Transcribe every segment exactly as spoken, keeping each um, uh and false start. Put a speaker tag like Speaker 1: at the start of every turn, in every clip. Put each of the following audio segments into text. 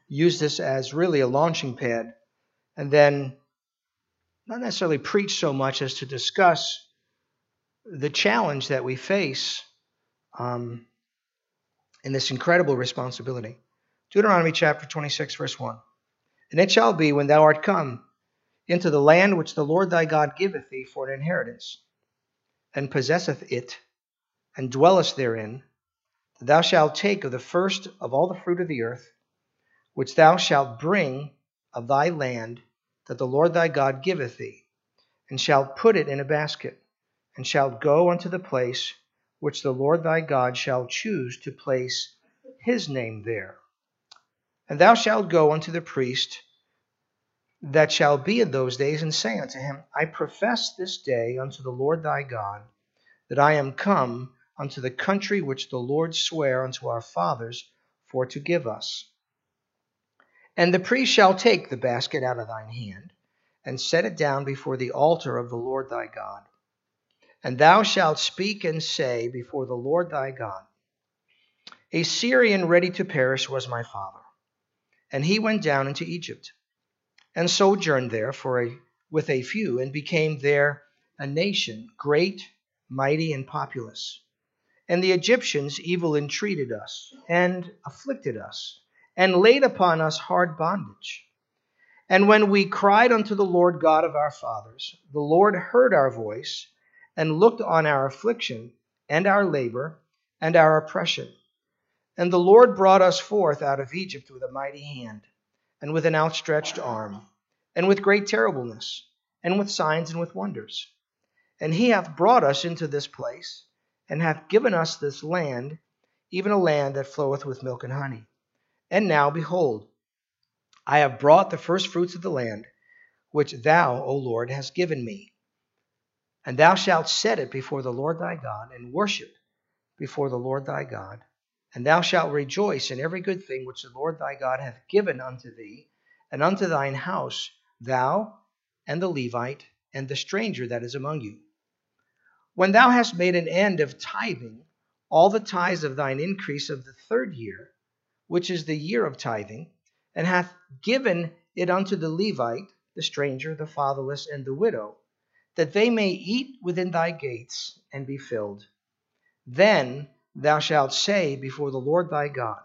Speaker 1: use this as really a launching pad, and then not necessarily preach so much as to discuss the challenge that we face um, in this incredible responsibility. Deuteronomy chapter twenty-six, verse one. And it shall be, when thou art come into the land which the Lord thy God giveth thee for an inheritance, and possesseth it, and dwellest therein, that thou shalt take of the first of all the fruit of the earth, which thou shalt bring of thy land that the Lord thy God giveth thee, and shalt put it in a basket, and shalt go unto the place which the Lord thy God shall choose to place his name there. And thou shalt go unto the priest that shall be in those days, and say unto him, I profess this day unto the Lord thy God, that I am come unto the country which the Lord sware unto our fathers for to give us. And the priest shall take the basket out of thine hand, and set it down before the altar of the Lord thy God. And thou shalt speak and say before the Lord thy God, A Syrian ready to perish was my father, and he went down into Egypt, and sojourned there for a, with a few, and became there a nation, great, mighty, and populous. And the Egyptians evil entreated us, and afflicted us, and laid upon us hard bondage. And when we cried unto the Lord God of our fathers, the Lord heard our voice, and looked on our affliction, and our labor, and our oppression. And the Lord brought us forth out of Egypt with a mighty hand, and with an outstretched arm, and with great terribleness, and with signs and with wonders. And he hath brought us into this place, and hath given us this land, even a land that floweth with milk and honey. And now, behold, I have brought the first fruits of the land, which thou, O Lord, hast given me. And thou shalt set it before the Lord thy God, and worship before the Lord thy God. And thou shalt rejoice in every good thing which the Lord thy God hath given unto thee, and unto thine house, thou, and the Levite, and the stranger that is among you. When thou hast made an end of tithing, all the tithes of thine increase of the third year, which is the year of tithing, and hath given it unto the Levite, the stranger, the fatherless, and the widow, that they may eat within thy gates and be filled. Then thou shalt say before the Lord thy God.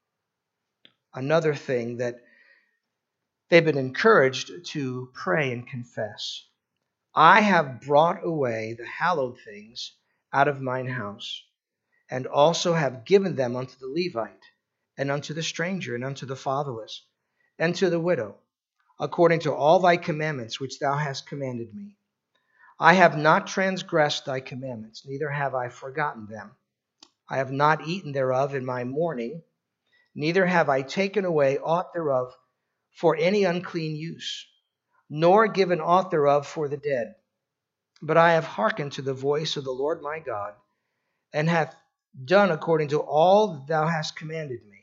Speaker 1: Another thing that they've been encouraged to pray and confess. I have brought away the hallowed things out of mine house, and also have given them unto the Levite, and unto the stranger, and unto the fatherless, and to the widow, according to all thy commandments which thou hast commanded me. I have not transgressed thy commandments, neither have I forgotten them. I have not eaten thereof in my mourning, neither have I taken away aught thereof for any unclean use, nor given aught thereof for the dead. But I have hearkened to the voice of the Lord my God, and have done according to all that thou hast commanded me.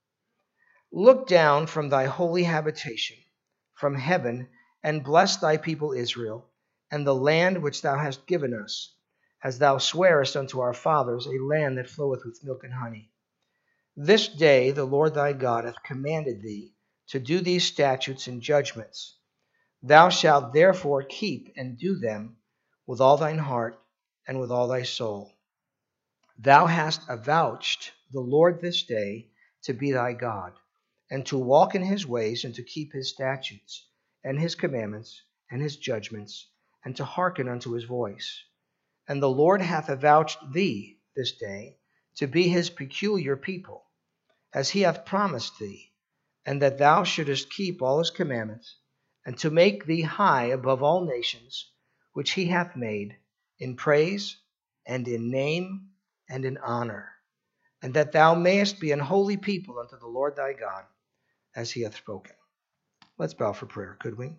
Speaker 1: Look down from thy holy habitation, from heaven, and bless thy people Israel, and the land which thou hast given us, as thou swarest unto our fathers, a land that floweth with milk and honey. This day the Lord thy God hath commanded thee to do these statutes and judgments. Thou shalt therefore keep and do them with all thine heart and with all thy soul. Thou hast avouched the Lord this day to be thy God, and to walk in his ways, and to keep his statutes, and his commandments, and his judgments, and to hearken unto his voice. And the Lord hath avouched thee this day to be his peculiar people, as he hath promised thee, and that thou shouldest keep all his commandments, and to make thee high above all nations, which he hath made, in praise, and in name, and in honor, and that thou mayest be an holy people unto the Lord thy God, as he hath spoken. Let's bow for prayer, could we?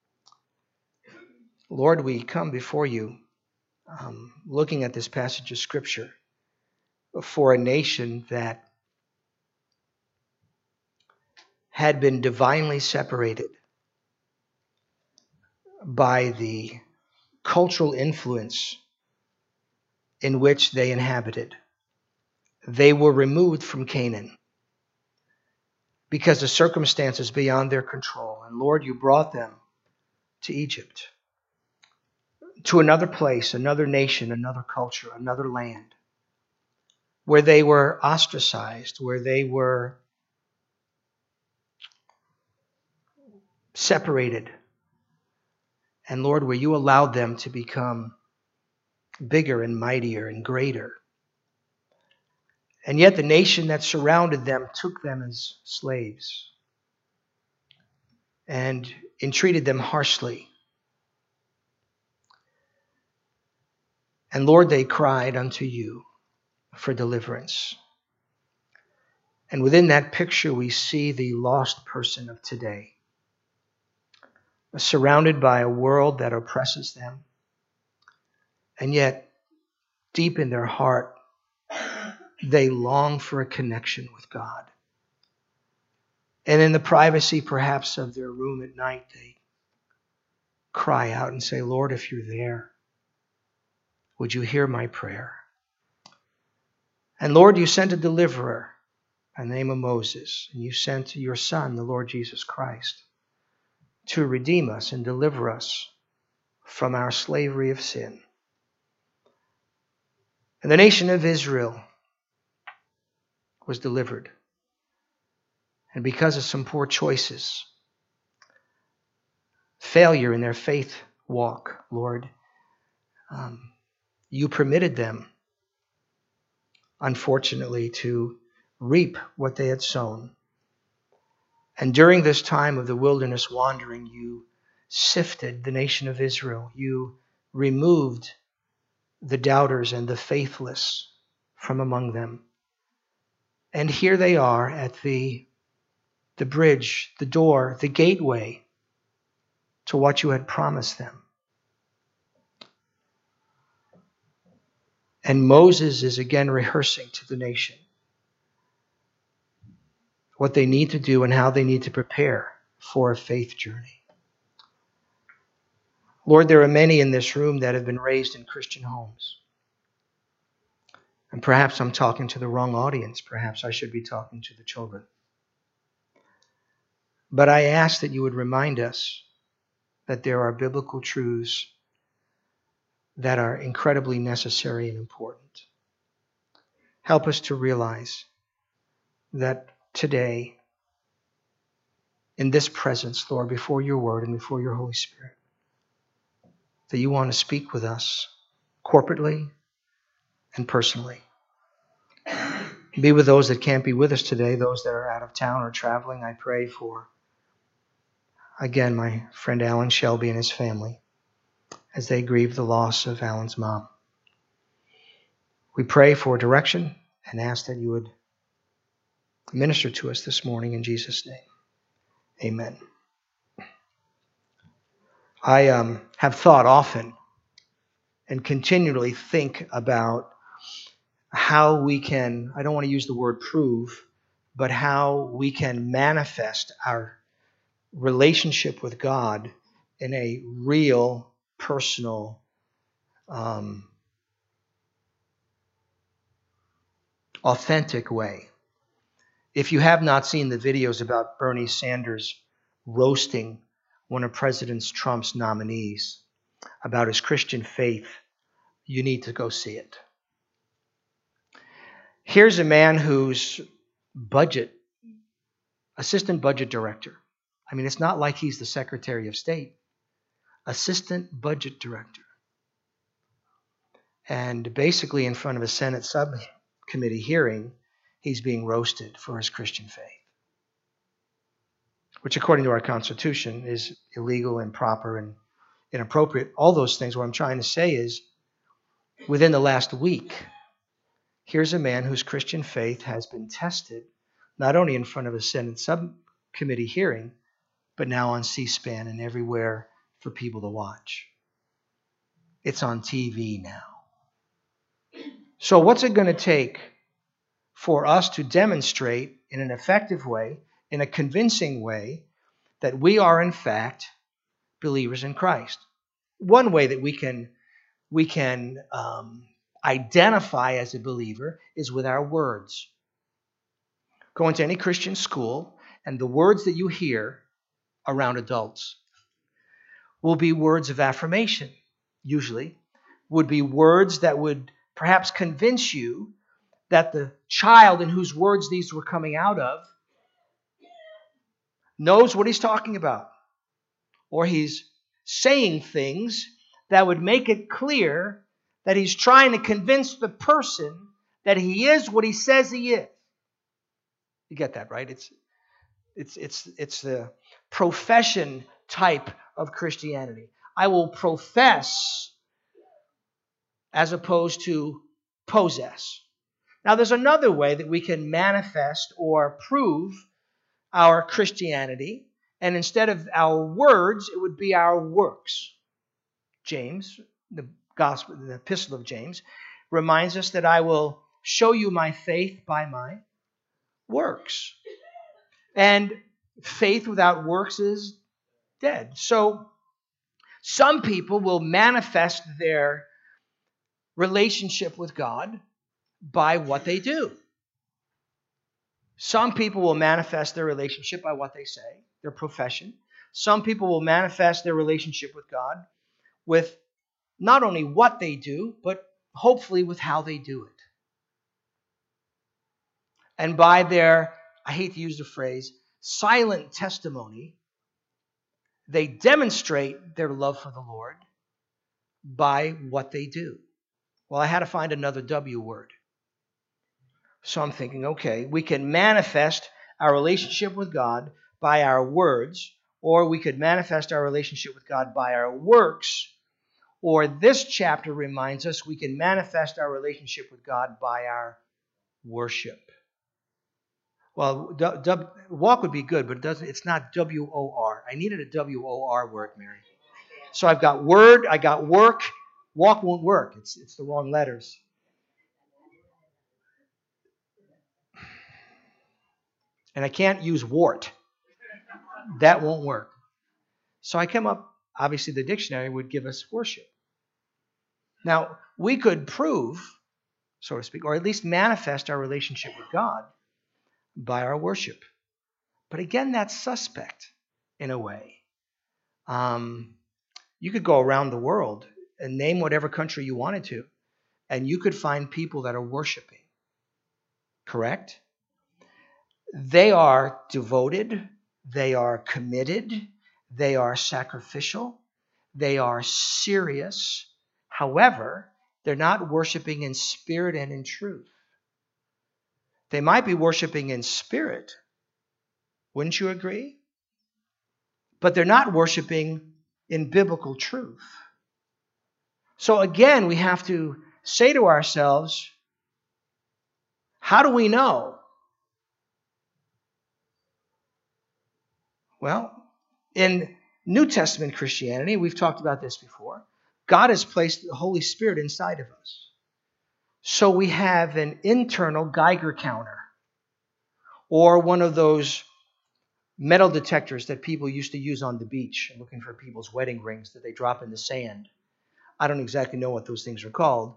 Speaker 1: Lord, we come before you um, looking at this passage of Scripture for a nation that had been divinely separated by the cultural influence in which they inhabited. They were removed from Canaan because the circumstances beyond their control. And Lord, you brought them to Egypt, to another place, another nation, another culture, another land, where they were ostracized, where they were separated. And Lord, where you allowed them to become bigger and mightier and greater. And yet the nation that surrounded them took them as slaves and entreated them harshly. And Lord, they cried unto you for deliverance. And within that picture, we see the lost person of today, surrounded by a world that oppresses them. And yet, deep in their heart, they long for a connection with God. And in the privacy, perhaps, of their room at night, they cry out and say, Lord, if you're there, would you hear my prayer? And Lord, you sent a deliverer by the name of Moses, and you sent your Son, the Lord Jesus Christ, to redeem us and deliver us from our slavery of sin. And the nation of Israel was delivered. And because of some poor choices, failure in their faith walk, Lord, um, you permitted them, unfortunately, to reap what they had sown. And during this time of the wilderness wandering, you sifted the nation of Israel. You removed the doubters and the faithless from among them. And here they are at the, the bridge, the door, the gateway to what you had promised them. And Moses is again rehearsing to the nation what they need to do and how they need to prepare for a faith journey. Lord, there are many in this room that have been raised in Christian homes. And perhaps I'm talking to the wrong audience. Perhaps I should be talking to the children. But I ask that you would remind us that there are biblical truths that are incredibly necessary and important. Help us to realize that today, in this presence, Lord, before your word and before your Holy Spirit, that you want to speak with us corporately and personally. Be with those that can't be with us today, those that are out of town or traveling. I pray for, again, my friend Alan Shelby and his family as they grieve the loss of Alan's mom. We pray for direction and ask that you would minister to us this morning in Jesus' name. Amen. I um, have thought often and continually think about how we can, I don't want to use the word prove, but how we can manifest our relationship with God in a real, personal, um, authentic way. If you have not seen the videos about Bernie Sanders roasting one of President Trump's nominees about his Christian faith, you need to go see it. Here's a man who's budget, assistant budget director. I mean, it's not like he's the Secretary of State. Assistant budget director. And basically in front of a Senate subcommittee hearing, he's being roasted for his Christian faith, which according to our Constitution is illegal, improper, and inappropriate. All those things. What I'm trying to say is, within the last week, here's a man whose Christian faith has been tested, not only in front of a Senate subcommittee hearing, but now on C-SPAN and everywhere for people to watch. It's on T V now. So what's it going to take for us to demonstrate in an effective way, in a convincing way, that we are in fact believers in Christ? One way that we can we can um, identify as a believer is with our words. Go into any Christian school And the words that you hear around adults will be words of affirmation, usually, would be words that would perhaps convince you that the child in whose words these were coming out of knows what he's talking about. Or he's saying things that would make it clear that he's trying to convince the person that he is what he says he is. You get that, right? It's it's it's it's the profession type of Christianity. I will profess as opposed to possess. Now, there's another way that we can manifest or prove our Christianity, and instead of our words, it would be our works. James, the gospel, the epistle of James, reminds us that I will show you my faith by my works. And faith without works is dead. So some people will manifest their relationship with God by what they do. Some people will manifest their relationship by what they say, their profession. Some people will manifest their relationship with God with not only what they do, but hopefully with how they do it. And by their, I hate to use the phrase, silent testimony, they demonstrate their love for the Lord by what they do. Well, I had to find another W word. So I'm thinking, okay, we can manifest our relationship with God by our words, or we could manifest our relationship with God by our works, or this chapter reminds us we can manifest our relationship with God by our worship. Well, du- du- walk would be good, but it doesn't. It's not W O R. I needed a W O R word, Mary. So I've got word, I got work. Walk won't work. It's it's the wrong letters. And I can't use wart. That won't work. So I came up, obviously the dictionary would give us worship. Now, we could prove, so to speak, or at least manifest our relationship with God by our worship. But again, that's suspect in a way. Um, you could go around the world and name whatever country you wanted to, and you could find people that are worshiping. Correct? They are devoted, they are committed, they are sacrificial, they are serious. However, they're not worshiping in spirit and in truth. They might be worshiping in spirit, wouldn't you agree? But they're not worshiping in biblical truth. So again, we have to say to ourselves, how do we know? Well, in New Testament Christianity, we've talked about this before, God has placed the Holy Spirit inside of us. So we have an internal Geiger counter, or one of those metal detectors that people used to use on the beach looking for people's wedding rings that they drop in the sand. I don't exactly know what those things are called.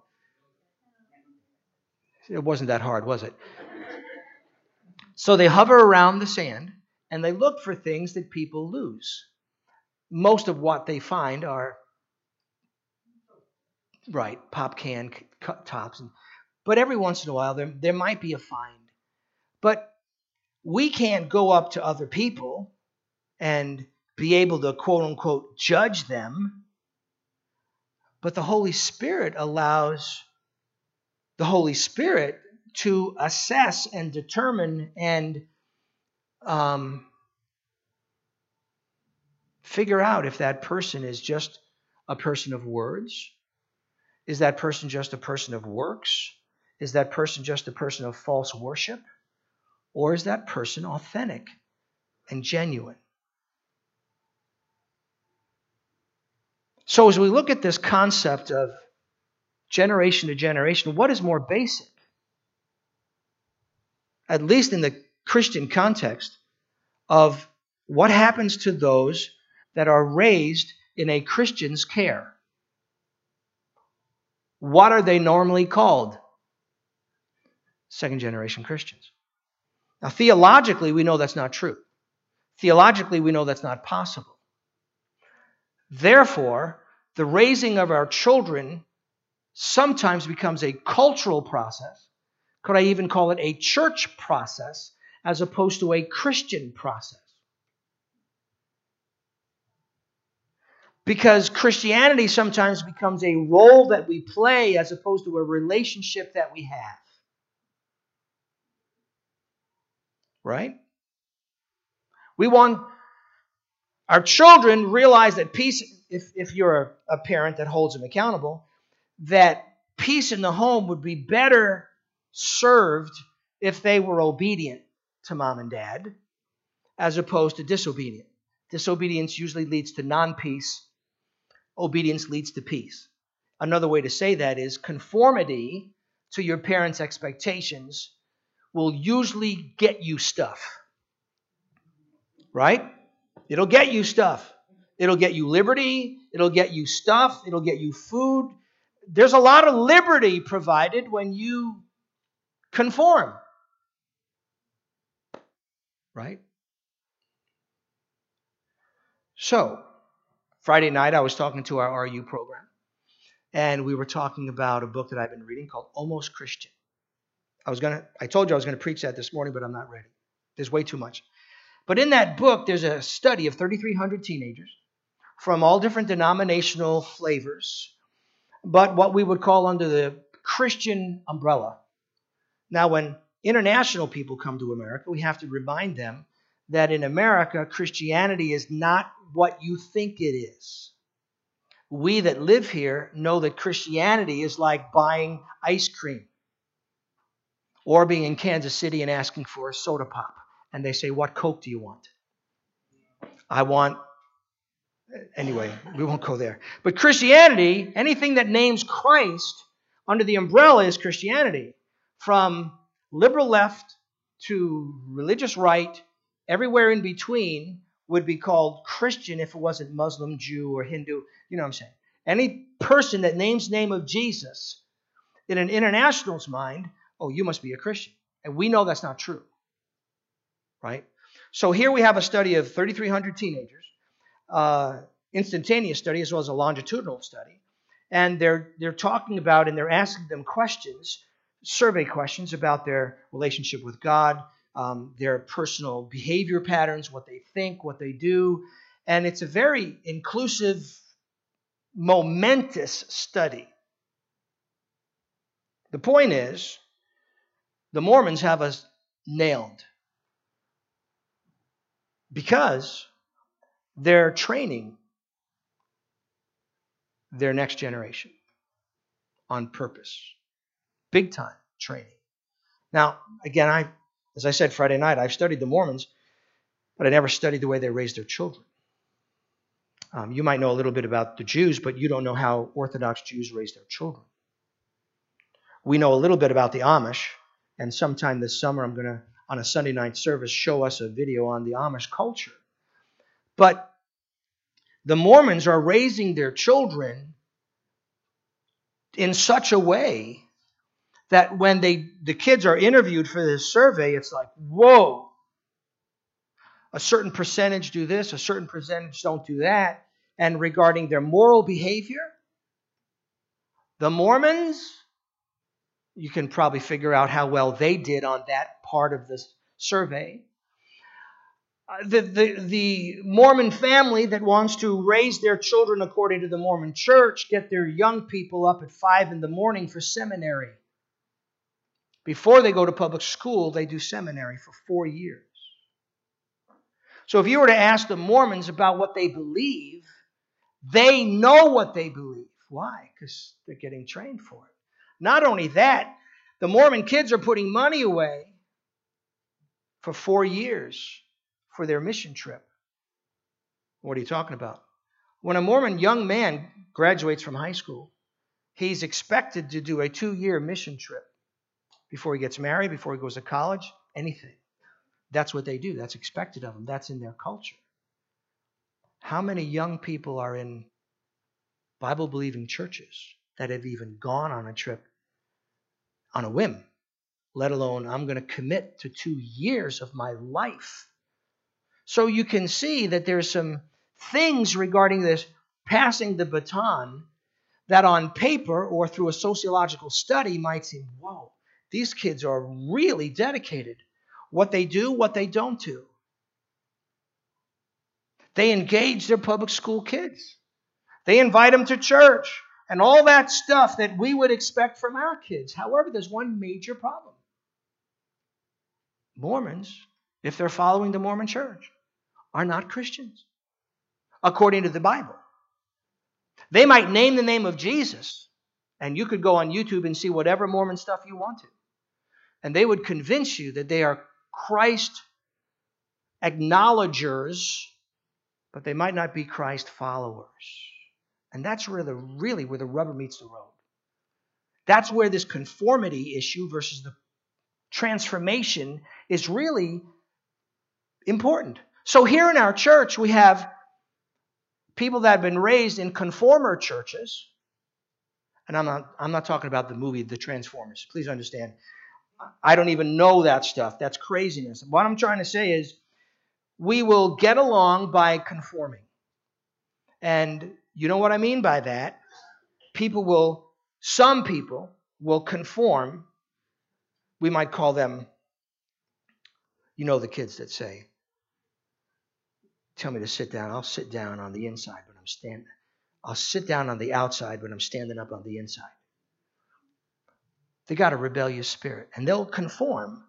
Speaker 1: It wasn't that hard, was it? So they hover around the sand and they look for things that people lose. Most of what they find are, right, pop can tops. But every once in a while, there, there might be a find. But we can't go up to other people and be able to, quote unquote, judge them. But the Holy Spirit allows the Holy Spirit to assess and determine and um, figure out if that person is just a person of words. Is that person just a person of works? Is that person just a person of false worship? Or is that person authentic and genuine? So as we look at this concept of generation to generation, what is more basic? At least in the Christian context, of what happens to those that are raised in a Christian's care. What are they normally called? Second generation Christians. Now, theologically, we know that's not true. Theologically, we know that's not possible. Therefore, the raising of our children sometimes becomes a cultural process. Could I even call it a church process as opposed to a Christian process? Because Christianity sometimes becomes a role that we play as opposed to a relationship that we have. Right? We want our children realize that peace, if, if you're a, a parent that holds them accountable, that peace in the home would be better served if they were obedient to mom and dad as opposed to disobedient. Disobedience usually leads to non-peace. Obedience leads to peace. Another way to say that is conformity to your parents' expectations will usually get you stuff. Right? It'll get you stuff. It'll get you liberty. It'll get you stuff. It'll get you food. There's a lot of liberty provided when you conform. Right? So, Friday night I was talking to our R U program, and we were talking about a book that I've been reading called Almost Christian. I was gonna, I told you I was going to preach that this morning, but I'm not ready. There's way too much. But in that book, there's a study of thirty-three hundred teenagers from all different denominational flavors, but what we would call under the Christian umbrella. Now, when international people come to America, we have to remind them that in America, Christianity is not what you think it is. We that live here know that Christianity is like buying ice cream or being in Kansas City and asking for a soda pop. And they say, what Coke do you want? I want... Anyway, we won't go there. But Christianity, anything that names Christ under the umbrella is Christianity. From liberal left to religious right, everywhere in between would be called Christian if it wasn't Muslim, Jew, or Hindu. You know what I'm saying? Any person that names the name of Jesus in an international's mind, oh, you must be a Christian. And we know that's not true. Right? So here we have a study of thirty-three hundred teenagers, uh, instantaneous study as well as a longitudinal study. And they're they're talking about and they're asking them questions, survey questions about their relationship with God, um, their personal behavior patterns, what they think, what they do. And it's a very inclusive, momentous study. The point is, the Mormons have us nailed because they're training their next generation on purpose. Big time training. Now, again, I, as I said Friday night, I've studied the Mormons, but I never studied the way they raise their children. Um, you might know a little bit about the Jews, but you don't know how Orthodox Jews raise their children. We know a little bit about the Amish, and sometime this summer I'm going to, on a Sunday night service, show us a video on the Amish culture. But the Mormons are raising their children in such a way that when they the kids are interviewed for this survey, it's like, whoa, a certain percentage do this, a certain percentage don't do that. And regarding their moral behavior, the Mormons, you can probably figure out how well they did on that part of this survey. The, the, the Mormon family that wants to raise their children according to the Mormon church get their young people up at five in the morning for seminary. Before they go to public school, they do seminary for four years. So if you were to ask the Mormons about what they believe, they know what they believe. Why? Because they're getting trained for it. Not only that, the Mormon kids are putting money away for four years for their mission trip. What are you talking about? When a Mormon young man graduates from high school, he's expected to do a two-year mission trip before he gets married, before he goes to college, anything. That's what they do. That's expected of them. That's in their culture. How many young people are in Bible-believing churches that have even gone on a trip on a whim, let alone I'm going to commit to two years of my life? So you can see that there's some things regarding this passing the baton that on paper or through a sociological study might seem, whoa, these kids are really dedicated. What they do, what they don't do. They engage their public school kids. They invite them to church and all that stuff that we would expect from our kids. However, there's one major problem. Mormons, if they're following the Mormon church, are not Christians, according to the Bible. They might name the name of Jesus, and you could go on YouTube and see whatever Mormon stuff you want to. And they would convince you that they are Christ acknowledgers, but they might not be Christ followers. And that's where the, really where the rubber meets the road. That's where this conformity issue versus the transformation is really important. So here in our church, we have people that have been raised in conformer churches. And I'm not, I'm not talking about the movie The Transformers. Please understand. I don't even know that stuff. That's craziness. What I'm trying to say is we will get along by conforming. And you know what I mean by that? People will, some people will conform. We might call them, you know, the kids that say, tell me to sit down. I'll sit down on the inside, but I'm standing. I'll sit down on the outside, but I'm standing up on the inside. They got a rebellious spirit, and they'll conform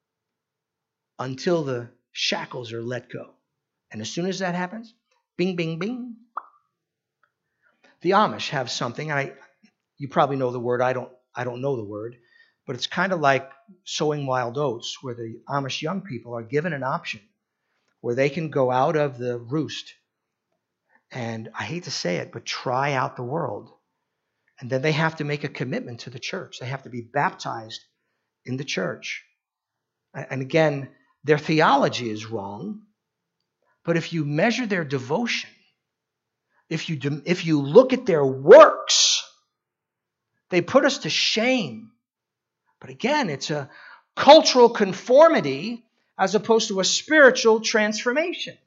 Speaker 1: until the shackles are let go. And as soon as that happens, bing, bing, bing. The Amish have something. I, you probably know the word. I don't. I don't know the word, but it's kind of like sowing wild oats, where the Amish young people are given an option where they can go out of the roost and, I hate to say it, but try out the world. And then they have to make a commitment to the church. They have to be baptized in the church. And again, their theology is wrong, but if you measure their devotion, if you if you look at their works, they put us to shame. But again, it's a cultural conformity as opposed to a spiritual transformation.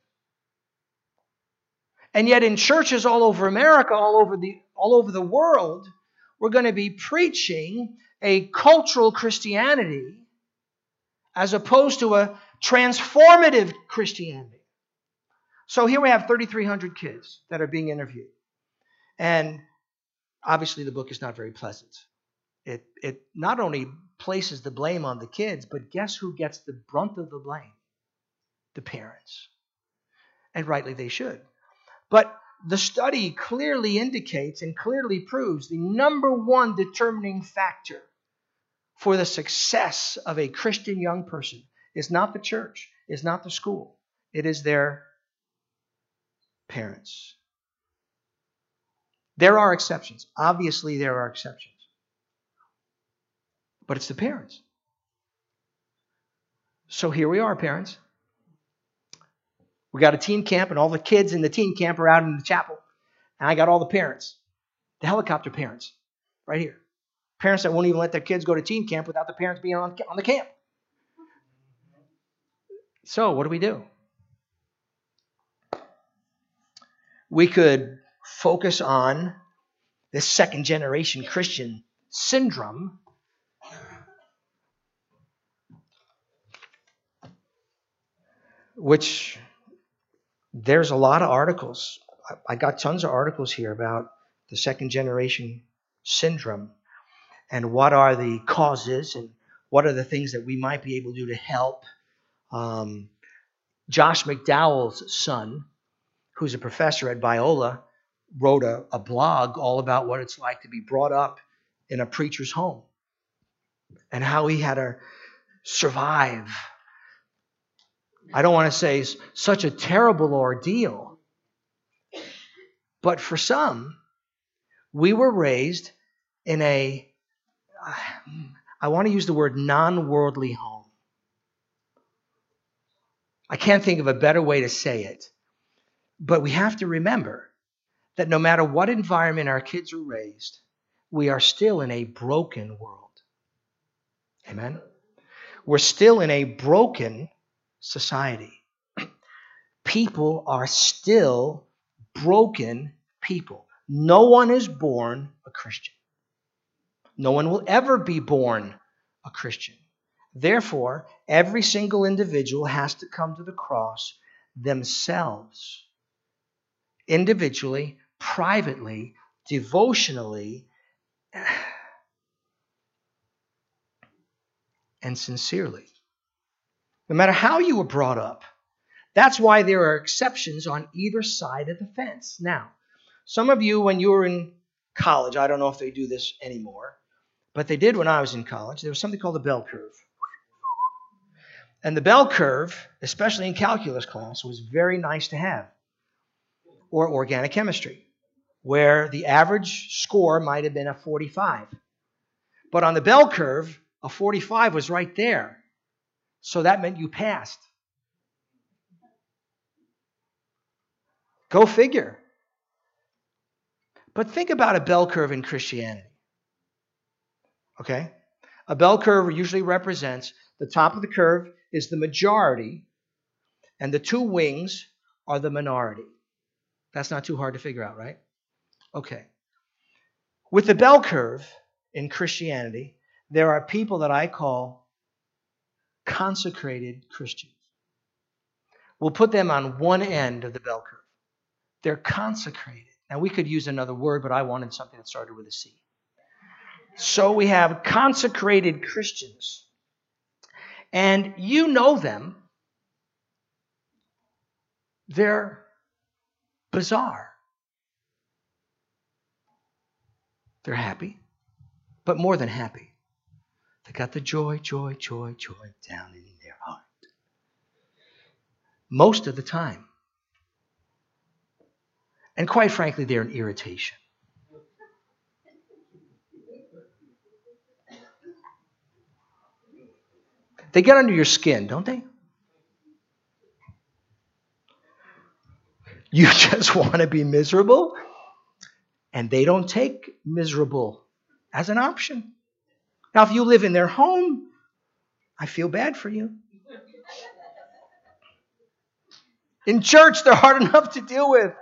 Speaker 1: And yet in churches all over America, all over the all over the world, we're going to be preaching a cultural Christianity as opposed to a transformative Christianity. So here we have thirty-three hundred kids that are being interviewed. And obviously the book is not very pleasant. It, it not only places the blame on the kids, but guess who gets the brunt of the blame? The parents. And rightly they should. But the study clearly indicates and clearly proves the number one determining factor for the success of a Christian young person is not the church, is not the school. It is their parents. There are exceptions. Obviously, there are exceptions. But it's the parents. So here we are, parents. We got a teen camp, and all the kids in the teen camp are out in the chapel. And I got all the parents, the helicopter parents, right here. Parents that won't even let their kids go to teen camp without the parents being on, on the camp. So what do we do? We could focus on this second generation Christian syndrome, which there's a lot of articles. I got tons of articles here about the second generation syndrome and what are the causes and what are the things that we might be able to do to help. Um, Josh McDowell's son, who's a professor at Biola, wrote a, a blog all about what it's like to be brought up in a preacher's home and how he had to survive. I don't want to say such a terrible ordeal, but for some, we were raised in a, I want to use the word non-worldly home. I can't think of a better way to say it, but we have to remember that no matter what environment our kids are raised, we are still in a broken world. Amen? We're still in a broken society. people are still broken people. No one is born a Christian. No one will ever be born a Christian. Therefore, every single individual has to come to the cross themselves, individually, privately, devotionally, and sincerely. No matter how you were brought up. That's why there are exceptions on either side of the fence. Now, some of you, when you were in college, I don't know if they do this anymore, but they did when I was in college. There was something called the bell curve. And the bell curve, especially in calculus class, was very nice to have. Or organic chemistry, where the average score might have been a forty-five. But on the bell curve, a forty-five was right there. So that meant you passed. Go figure. But think about a bell curve in Christianity. Okay? A bell curve usually represents the top of the curve is the majority, and the two wings are the minority. That's not too hard to figure out, right? Okay. With the bell curve in Christianity, there are people that I call consecrated Christians. We'll put them on one end of the bell curve. They're consecrated. Now, we could use another word, but I wanted something that started with a C. So we have consecrated Christians. And you know them. They're bizarre. They're happy, but more than happy. They got the joy, joy, joy, joy down in their heart. Most of the time. And quite frankly, they're an irritation. They get under your skin, don't they? You just want to be miserable, and they don't take miserable as an option. Now, if you live in their home, I feel bad for you. In church, they're hard enough to deal with.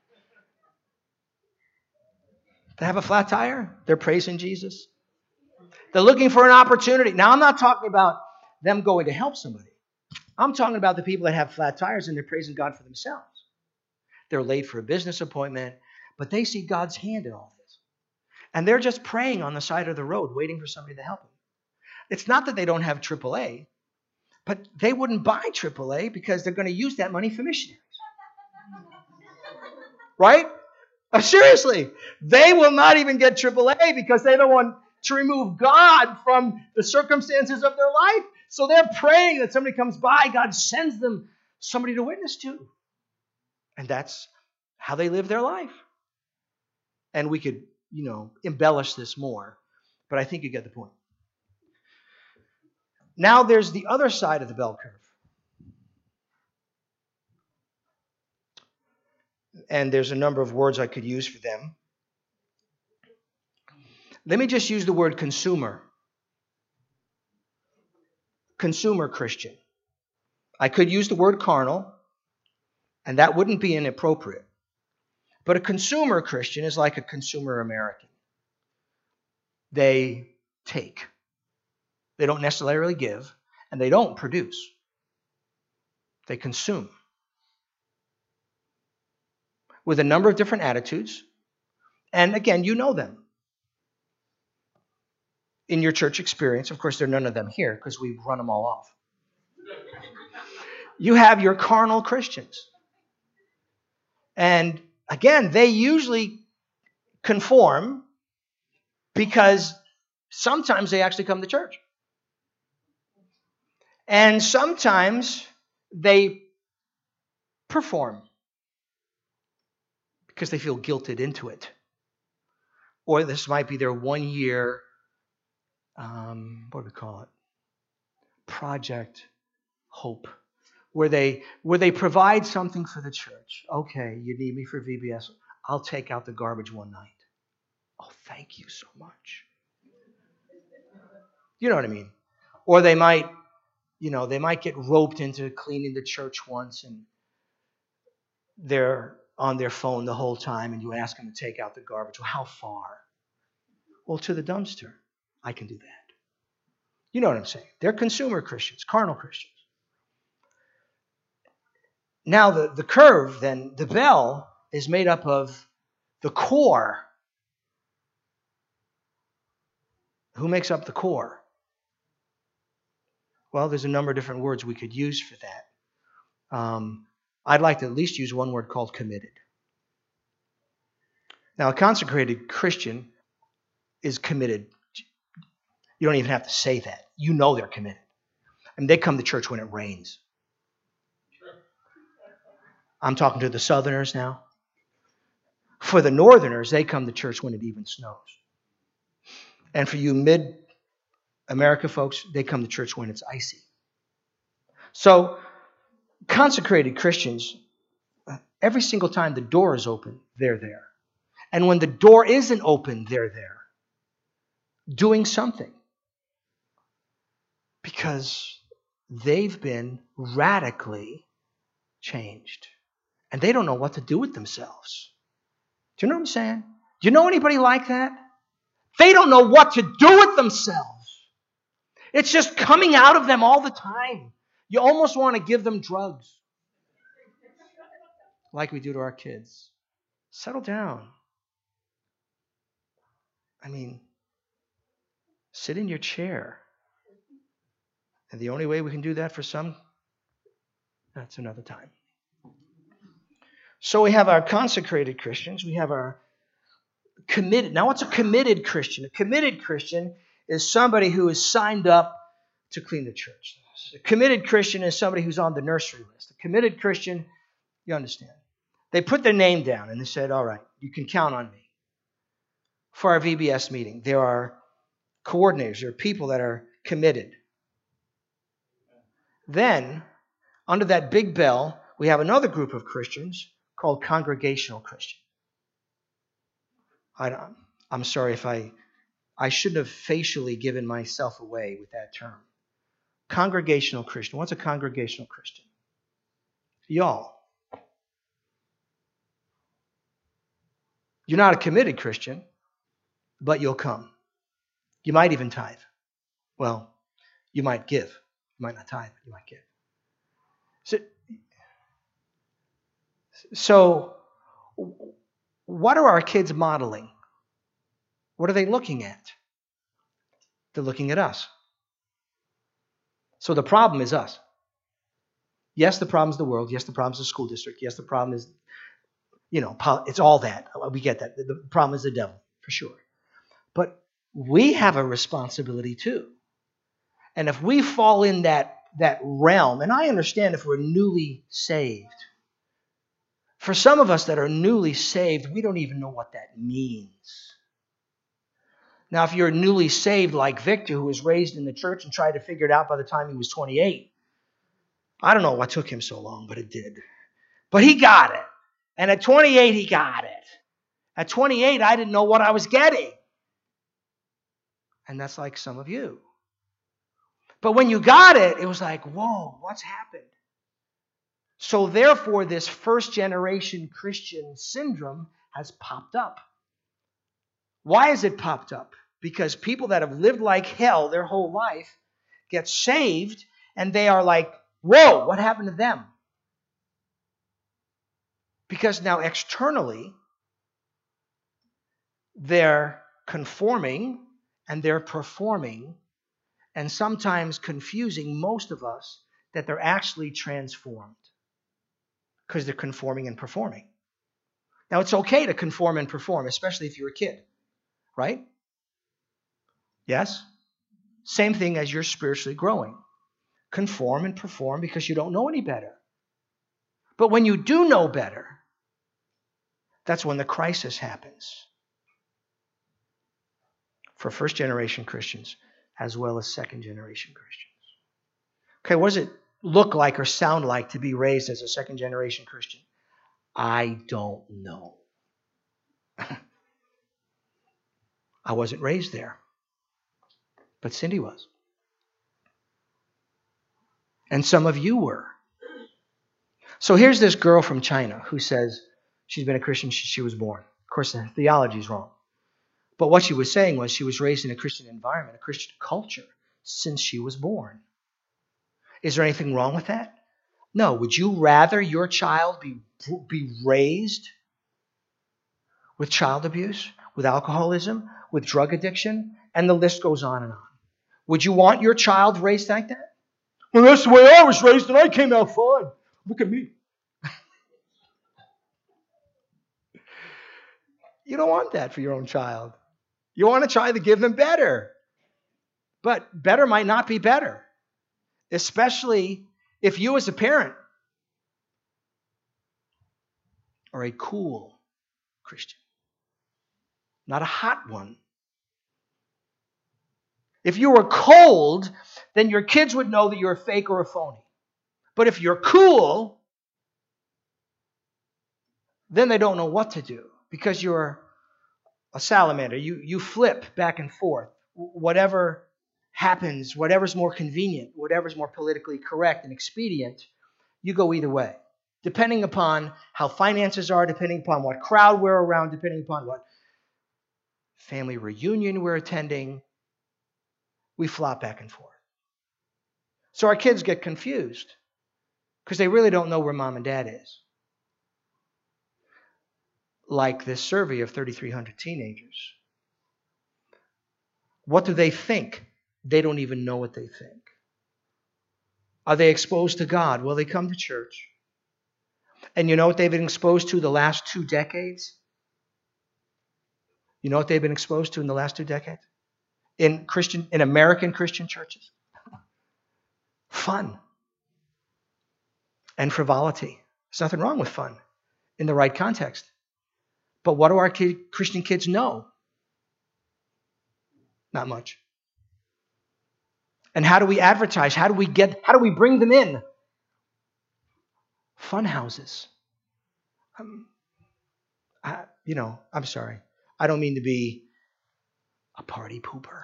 Speaker 1: They have a flat tire. They're praising Jesus. They're looking for an opportunity. Now, I'm not talking about them going to help somebody. I'm talking about the people that have flat tires and they're praising God for themselves. They're late for a business appointment, but they see God's hand in all this. And they're just praying on the side of the road, waiting for somebody to help them. It's not that they don't have triple A, but they wouldn't buy triple A because they're going to use that money for missionaries. Right? Oh, seriously, they will not even get triple A because they don't want to remove God from the circumstances of their life. So they're praying that somebody comes by, God sends them somebody to witness to. And that's how they live their life. And we could, you know, embellish this more, but I think you get the point. Now there's the other side of the bell curve. And there's a number of words I could use for them. Let me just use the word consumer. Consumer Christian. I could use the word carnal, and that wouldn't be inappropriate. But a consumer Christian is like a consumer American. They take. They don't necessarily give, and they don't produce. They consume. With a number of different attitudes. And again, you know them. In your church experience, of course, there are none of them here because we've run them all off. You have your carnal Christians. And again, they usually conform because sometimes they actually come to church. And sometimes they perform because they feel guilted into it. Or this might be their one year, um, what do we call it? Project Hope. Where they where they provide something for the church. Okay, you need me for V B S. I'll take out the garbage one night. Oh, thank you so much. You know what I mean? Or they might, you know, they might get roped into cleaning the church once, and they're on their phone the whole time and you ask them to take out the garbage. Well, how far? Well, to the dumpster. I can do that. You know what I'm saying? They're consumer Christians, carnal Christians. Now the, the curve, then, the bell is made up of the core. Who makes up the core? Well, there's a number of different words we could use for that. Um, I'd like to at least use one word called committed. Now, a consecrated Christian is committed. You don't even have to say that. You know they're committed. I mean, they come to church when it rains. I'm talking to the Southerners now. For the Northerners, they come to church when it even snows. And for you mid-America folks, they come to church when it's icy. So, consecrated Christians, every single time the door is open, they're there. And when the door isn't open, they're there. Doing something. Because they've been radically changed. And they don't know what to do with themselves. Do you know what I'm saying? Do you know anybody like that? They don't know what to do with themselves. It's just coming out of them all the time. You almost want to give them drugs. Like we do to our kids. Settle down. I mean, sit in your chair. And the only way we can do that for some, that's another time. So we have our consecrated Christians. We have our committed. Now, what's a committed Christian? A committed Christian is somebody who is signed up to clean the church. A committed Christian is somebody who's on the nursery list. A committed Christian, you understand. They put their name down and they said, all right, you can count on me. For our V B S meeting, there are coordinators, there are people that are committed. Then, under that big bell, we have another group of Christians called congregational Christian. I don't, I'm sorry if I, I shouldn't have facially given myself away with that term. Congregational Christian. What's a congregational Christian? Y'all. You're not a committed Christian, but you'll come. You might even tithe. Well, you might give. You might not tithe, but you might give. So, so what are our kids modeling? What are they looking at? They're looking at us. So the problem is us. Yes, the problem is the world. Yes, the problem is the school district. Yes, the problem is, you know, it's all that. We get that. The problem is the devil, for sure. But we have a responsibility too. And if we fall in that, that realm, and I understand if we're newly saved. For some of us that are newly saved, we don't even know what that means. Now, if you're newly saved like Victor, who was raised in the church and tried to figure it out by the time he was twenty-eight, I don't know what took him so long, but it did. But he got it. And at twenty-eight, he got it. At twenty-eight, I didn't know what I was getting. And that's like some of you. But when you got it, it was like, whoa, what's happened? So therefore, this first generation Christian syndrome has popped up. Why has it popped up? Because people that have lived like hell their whole life get saved and they are like, whoa, what happened to them? Because now externally, they're conforming and they're performing and sometimes confusing most of us that they're actually transformed because they're conforming and performing. Now, it's okay to conform and perform, especially if you're a kid, right? Yes? Same thing as you're spiritually growing. Conform and perform because you don't know any better. But when you do know better, that's when the crisis happens. For first-generation Christians as well as second-generation Christians. Okay, what does it look like or sound like to be raised as a second-generation Christian? I don't know. I wasn't raised there. But Cindy was. And some of you were. So here's this girl from China who says she's been a Christian since she was born. Of course, the theology is wrong. But what she was saying was she was raised in a Christian environment, a Christian culture, since she was born. Is there anything wrong with that? No. Would you rather your child be, be raised with child abuse, with alcoholism, with drug addiction, and the list goes on and on? Would you want your child raised like that? Well, that's the way I was raised, and I came out fine. Look at me. You don't want that for your own child. You want to try to give them better. But better might not be better, especially if you as a parent are a cool Christian, not a hot one. If you were cold, then your kids would know that you're a fake or a phony. But if you're cool, then they don't know what to do because you're a salamander. You, you flip back and forth. Whatever happens, whatever's more convenient, whatever's more politically correct and expedient, you go either way. Depending upon how finances are, depending upon what crowd we're around, depending upon what family reunion we're attending, we flop back and forth. So our kids get confused because they really don't know where mom and dad is. Like this survey of thirty-three hundred teenagers. What do they think? They don't even know what they think. Are they exposed to God? Well, they come to church. And you know what they've been exposed to the last two decades? You know what they've been exposed to in the last two decades? In Christian, in American Christian churches? Fun. And frivolity. There's nothing wrong with fun in the right context. But what do our kid, Christian kids know? Not much. And how do we advertise? How do we get, how do we bring them in? Fun houses. Um, I, you know, I'm sorry. I don't mean to be a party pooper.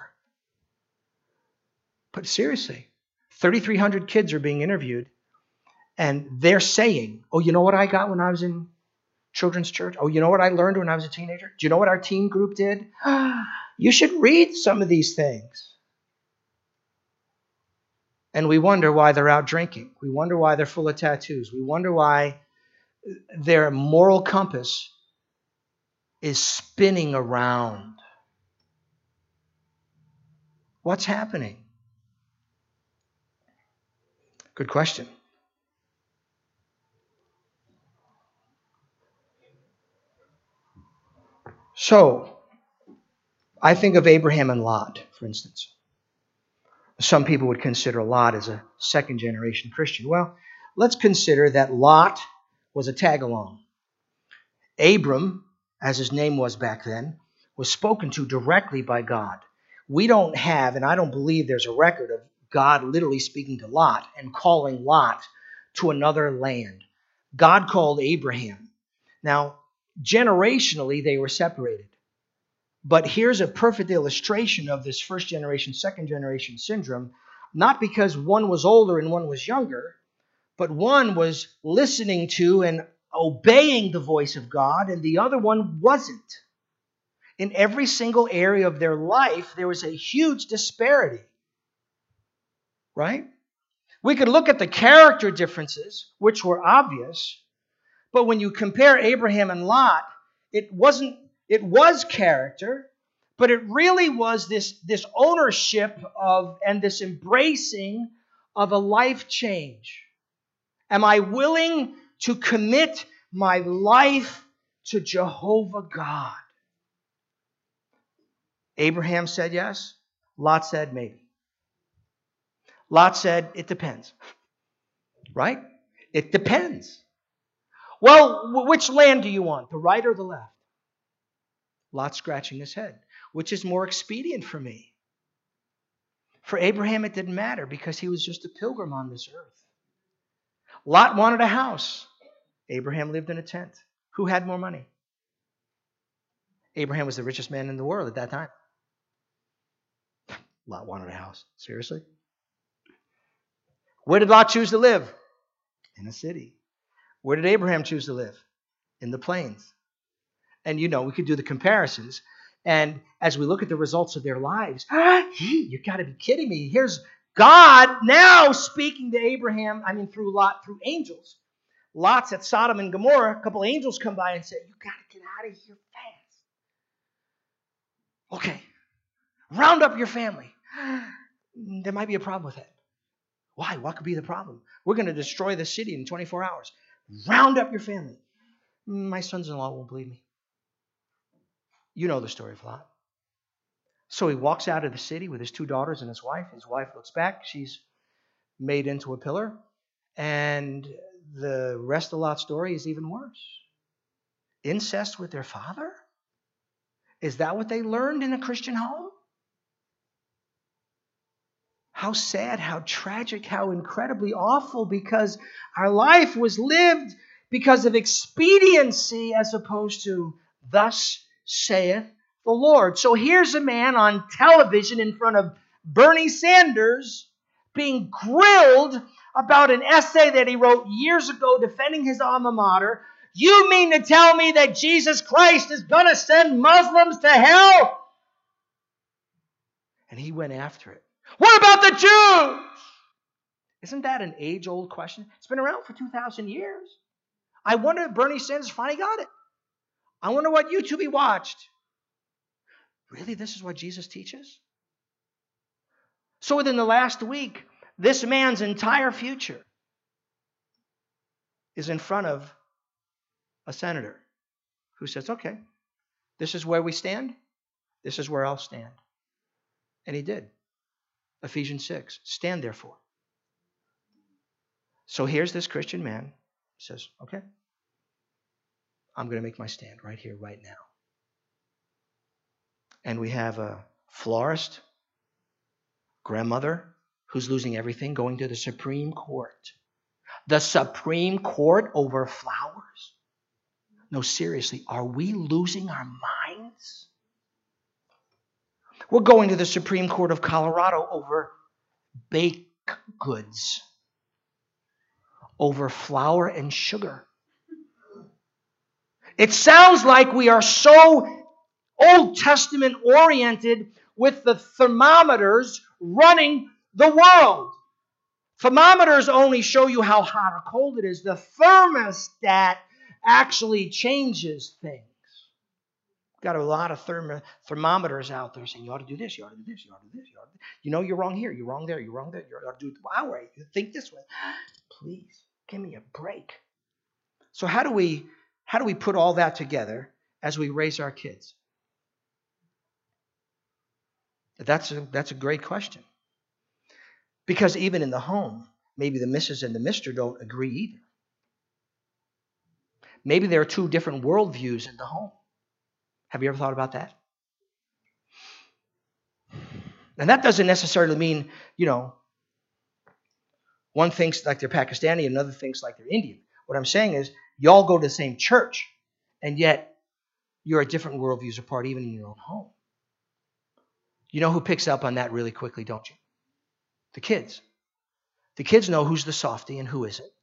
Speaker 1: But seriously, thirty-three hundred kids are being interviewed, and they're saying, oh, you know what I got when I was in children's church? Oh, you know what I learned when I was a teenager? Do you know what our teen group did? You should read some of these things. And we wonder why they're out drinking. We wonder why they're full of tattoos. We wonder why their moral compass is spinning around. What's happening? Good question. So, I think of Abraham and Lot, for instance. Some people would consider Lot as a second generation Christian. Well, let's consider that Lot was a tag-along. Abram, as his name was back then, was spoken to directly by God. We don't have, and I don't believe there's a record of God literally speaking to Lot and calling Lot to another land. God called Abraham. Now, generationally, they were separated. But here's a perfect illustration of this first generation, second generation syndrome, not because one was older and one was younger, but one was listening to and obeying the voice of God, and the other one wasn't. In every single area of their life, there was a huge disparity. Right? We could look at the character differences, which were obvious, but when you compare Abraham and Lot, it wasn't It was character, but it really was this, this ownership of and this embracing of a life change. Am I willing to commit my life to Jehovah God? Abraham said yes. Lot said maybe. Lot said it depends. Right? It depends. Well, which land do you want? The right or the left? Lot scratching his head. Which is more expedient for me? For Abraham, it didn't matter because he was just a pilgrim on this earth. Lot wanted a house. Abraham lived in a tent. Who had more money? Abraham was the richest man in the world at that time. Lot wanted a house. Seriously? Where did Lot choose to live? In a city. Where did Abraham choose to live? In the plains. And you know, we could do the comparisons. And as we look at the results of their lives, ah, you got to be kidding me. Here's God now speaking to Abraham, I mean through Lot, through angels. Lot's at Sodom and Gomorrah. A couple angels come by and say, you got to get out of here fast. Okay. Round up your family. There might be a problem with that. Why? What could be the problem? We're going to destroy the city in twenty-four hours. Round up your family. My sons-in-law won't believe me. You know the story of Lot. So he walks out of the city with his two daughters and his wife. His wife looks back. She's made into a pillar. And the rest of Lot's story is even worse. Incest with their father? Is that what they learned in a Christian home? How sad, how tragic, how incredibly awful, because our life was lived because of expediency as opposed to thus saith the Lord. So here's a man on television in front of Bernie Sanders being grilled about an essay that he wrote years ago defending his alma mater. You mean to tell me that Jesus Christ is going to send Muslims to hell? And he went after it. What about the Jews? Isn't that an age-old question? It's been around for two thousand years. I wonder if Bernie Sanders finally got it. I wonder what YouTube he watched. Really, this is what Jesus teaches? So within the last week, this man's entire future is in front of a senator who says, okay, this is where we stand. This is where I'll stand. And he did. Ephesians six, stand therefore. So here's this Christian man who says, okay, I'm going to make my stand right here, right now. And we have a florist, grandmother, who's losing everything, going to the Supreme Court. The Supreme Court over flowers? No, seriously, are we losing our minds? We're going to the Supreme Court of Colorado over baked goods, over flour and sugar. It sounds like we are so Old Testament oriented with the thermometers running the world. Thermometers only show you how hot or cold it is. The thermostat actually changes things. Got a lot of therm- thermometers out there saying you ought to do this, you ought to do this, you ought to do this, you ought to do this. You know, you're wrong here, you're wrong there, you're wrong there, you ought to do it our way. You think this way. Please, give me a break. So how do we how do we put all that together as we raise our kids? That's a, that's a great question. Because even in the home, maybe the missus and the mister don't agree either. Maybe there are two different worldviews in the home. Have you ever thought about that? And that doesn't necessarily mean, you know, one thinks like they're Pakistani, another thinks like they're Indian. What I'm saying is, y'all go to the same church, and yet you're at different worldviews apart, even in your own home. You know who picks up on that really quickly, don't you? The kids. The kids know who's the softie and who isn't.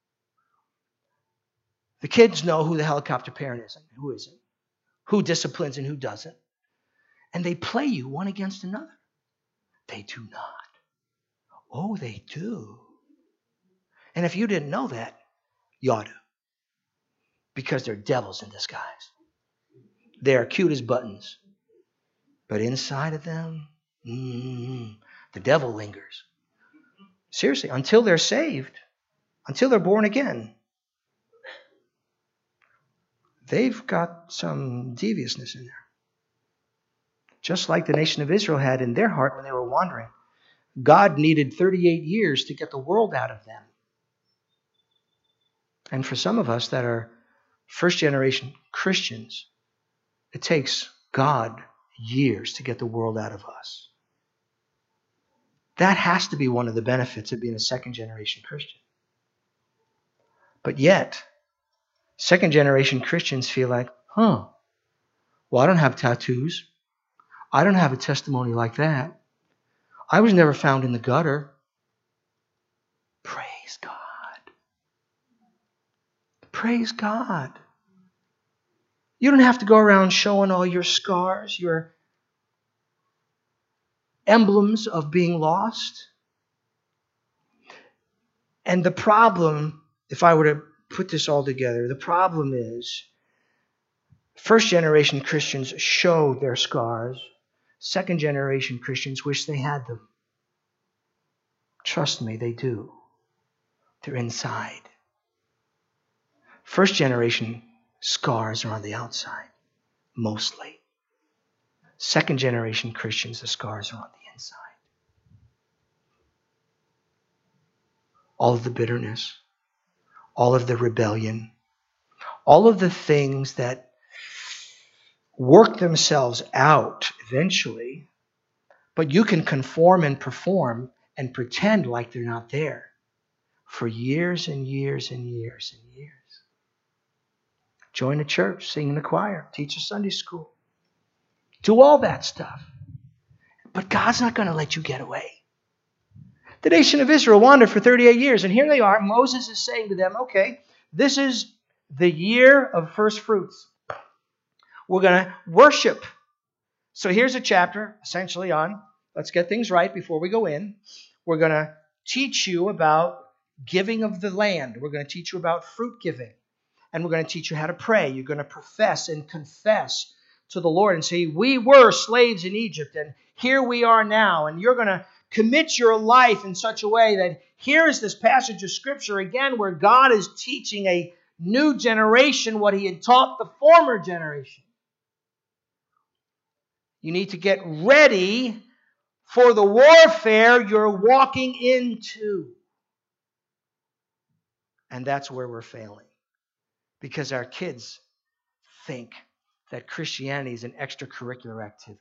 Speaker 1: The kids know who the helicopter parent is and who isn't. Who disciplines and who doesn't. And they play you one against another. They do not. Oh, they do. And if you didn't know that, you ought to. Because they're devils in disguise. They are cute as buttons. But inside of them, mm, the devil lingers. Seriously, until they're saved, until they're born again, they've got some deviousness in there. Just like the nation of Israel had in their heart when they were wandering. God needed thirty-eight years to get the world out of them. And for some of us that are first generation Christians, it takes God years to get the world out of us. That has to be one of the benefits of being a second generation Christian. But yet, second generation Christians feel like, huh, well, I don't have tattoos. I don't have a testimony like that. I was never found in the gutter. Praise God. Praise God. You don't have to go around showing all your scars, your emblems of being lost. And the problem, if I were to put this all together, the problem is first generation Christians show their scars. Second generation Christians wish they had them. Trust me, they do. They're inside. First generation scars are on the outside, mostly. Second generation Christians, the scars are on the inside. All of the bitterness, all of the rebellion, all of the things that work themselves out eventually, but you can conform and perform and pretend like they're not there for years and years and years and years. Join a church, sing in the choir, teach a Sunday school. Do all that stuff. But God's not going to let you get away. The nation of Israel wandered for thirty-eight years, and here they are. Moses is saying to them, okay, this is the year of first fruits. We're going to worship. So here's a chapter essentially on, let's get things right before we go in. We're going to teach you about giving of the land. We're going to teach you about fruit giving. And we're going to teach you how to pray. You're going to profess and confess to the Lord and say, we were slaves in Egypt, and here we are now. And you're going to commit your life in such a way that here is this passage of Scripture again where God is teaching a new generation what He had taught the former generation. You need to get ready for the warfare you're walking into. And that's where we're failing. Because our kids think that Christianity is an extracurricular activity.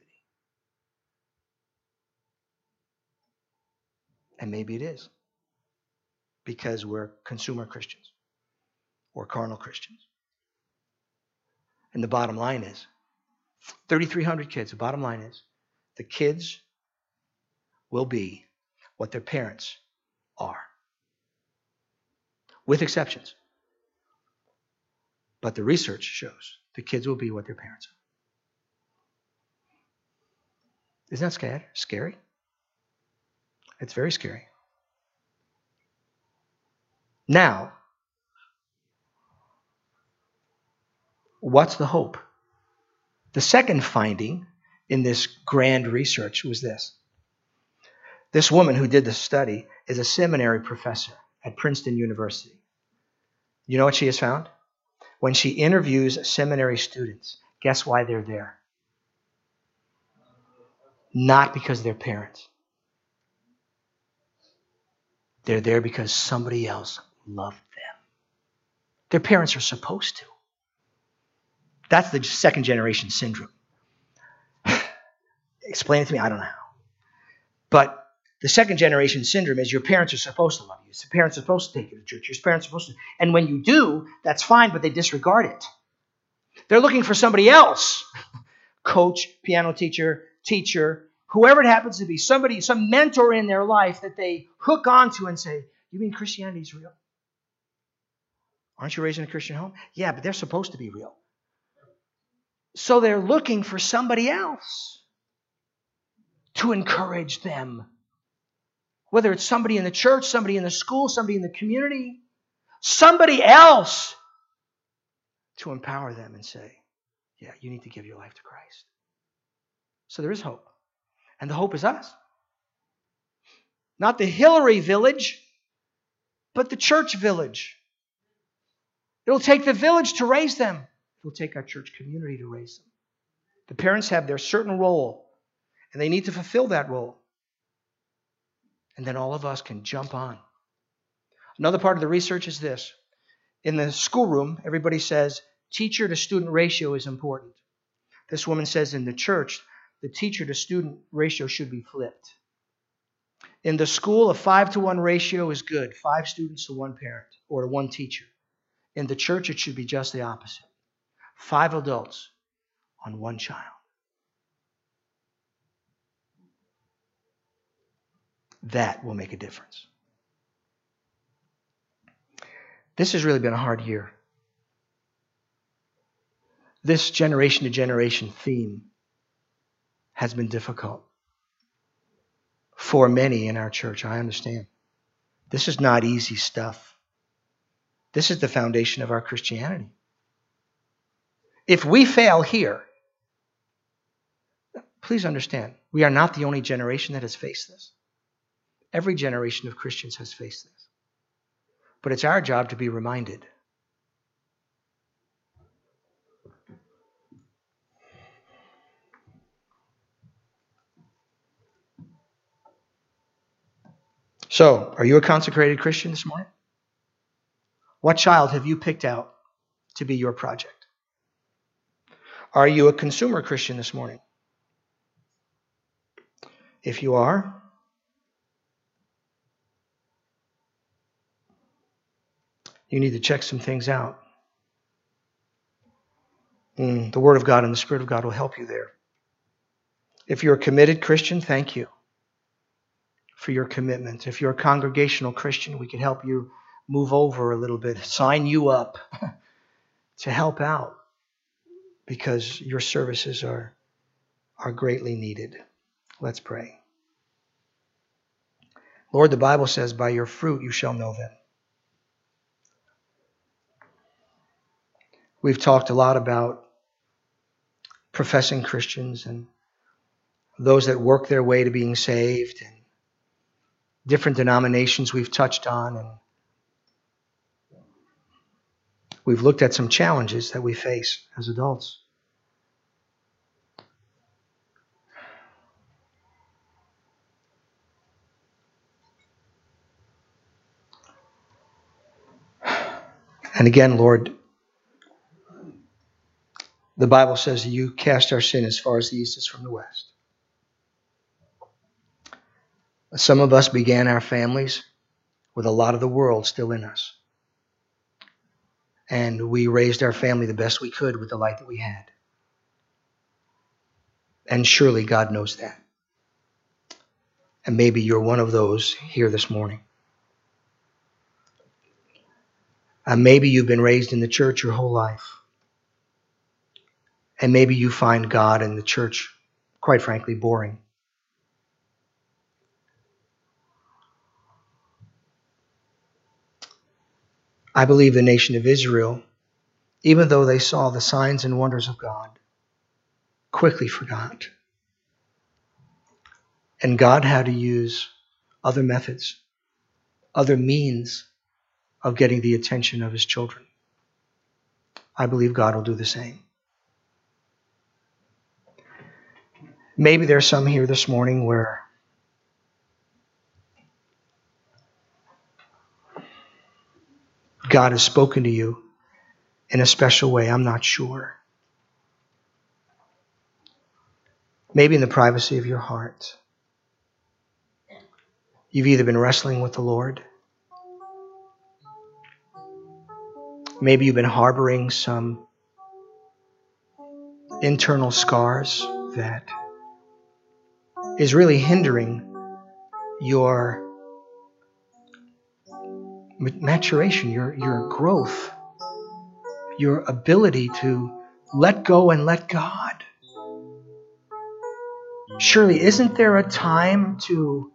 Speaker 1: And maybe it is. Because we're consumer Christians. Or carnal Christians. And the bottom line is, thirty-three hundred kids, the bottom line is, the kids will be what their parents are. With exceptions. But the research shows the kids will be what their parents are. Isn't that scary? Scary? It's very scary. Now, what's the hope? The second finding in this grand research was this. This woman who did the study is a seminary professor at Princeton University. You know what she has found? When she interviews seminary students, guess why they're there? Not because of their parents. They're there because somebody else loved them. Their parents are supposed to. That's the second generation syndrome. Explain it to me, I don't know how. But the second generation syndrome is your parents are supposed to love you. Your parents are supposed to take you to church. Your parents are supposed to. And when you do, that's fine, but they disregard it. They're looking for somebody else. Coach, piano teacher, teacher, whoever it happens to be, somebody, some mentor in their life that they hook onto and say, you mean Christianity is real? Aren't you raised in a Christian home? Yeah, but they're supposed to be real. So they're looking for somebody else to encourage them. Whether it's somebody in the church, somebody in the school, somebody in the community, somebody else to empower them and say, yeah, you need to give your life to Christ. So there is hope. And the hope is us. Not the Hillary village, but the church village. It'll take the village to raise them. It'll take our church community to raise them. The parents have their certain role, and they need to fulfill that role. And then all of us can jump on. Another part of the research is this. In the schoolroom, everybody says teacher to student ratio is important. This woman says in the church, the teacher to student ratio should be flipped. In the school, a five to one ratio is good. Five students to one parent or to one teacher. In the church, it should be just the opposite. Five adults on one child. That will make a difference. This has really been a hard year this generation to generation theme has been difficult for many in our church. I understand. This is not easy stuff. This is the foundation of our Christianity. If we fail here, please understand, we are not the only generation that has faced this. Every generation of Christians has faced this. But it's our job to be reminded. So, are you a consecrated Christian this morning? What child have you picked out to be your project? Are you a consumer Christian this morning? If you are, you need to check some things out. Mm, the Word of God and the Spirit of God will help you there. If you're a committed Christian, thank you for your commitment. If you're a congregational Christian, we can help you move over a little bit, sign you up to help out because your services are, are greatly needed. Let's pray. Lord, the Bible says, by your fruit you shall know them. We've talked a lot about professing Christians and those that work their way to being saved and different denominations we've touched on, and we've looked at some challenges that we face as adults. And again, Lord, the Bible says that you cast our sin as far as the east is from the west. Some of us began our families with a lot of the world still in us. And we raised our family the best we could with the light that we had. And surely God knows that. And maybe you're one of those here this morning. And maybe you've been raised in the church your whole life. And maybe you find God and the church, quite frankly, boring. I believe the nation of Israel, even though they saw the signs and wonders of God, quickly forgot. And God had to use other methods, other means of getting the attention of his children. I believe God will do the same. Maybe there's some here this morning where God has spoken to you in a special way. I'm not sure. Maybe in the privacy of your heart, you've either been wrestling with the Lord, maybe you've been harboring some internal scars that is really hindering your maturation, your, your growth, your ability to let go and let God. Surely, isn't there a time to